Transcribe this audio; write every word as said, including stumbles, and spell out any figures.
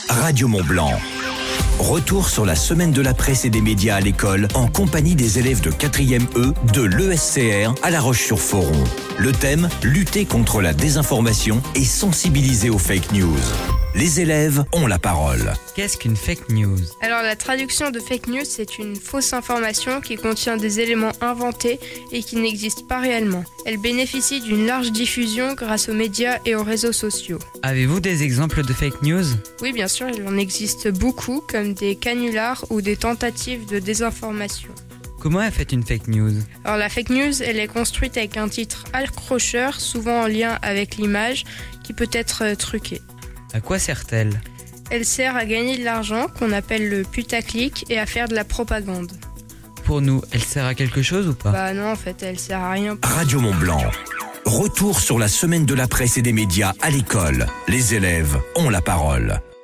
Radio Mont-Blanc. Retour sur la semaine de la presse et des médias à l'école en compagnie des élèves de quatrième E de l'E S C R à La Roche-sur-Foron. Le thème, lutter contre la désinformation et sensibiliser aux fake news. Les élèves ont la parole. Qu'est-ce qu'une fake news ? Alors la traduction de fake news, c'est une fausse information qui contient des éléments inventés et qui n'existent pas réellement. Elle bénéficie d'une large diffusion grâce aux médias et aux réseaux sociaux. Avez-vous des exemples de fake news ? Oui, bien sûr, il en existe beaucoup, comme des canulars ou des tentatives de désinformation. Comment est faite une fake news ? Alors la fake news, elle est construite avec un titre accrocheur, souvent en lien avec l'image, qui peut être truqué. À quoi sert-elle ? Elle sert à gagner de l'argent, qu'on appelle le putaclic, et à faire de la propagande. Pour nous, elle sert à quelque chose ou pas ? Bah non, en fait, elle sert à rien. Radio Mont-Blanc. Retour sur la semaine de la presse et des médias à l'école. Les élèves ont la parole.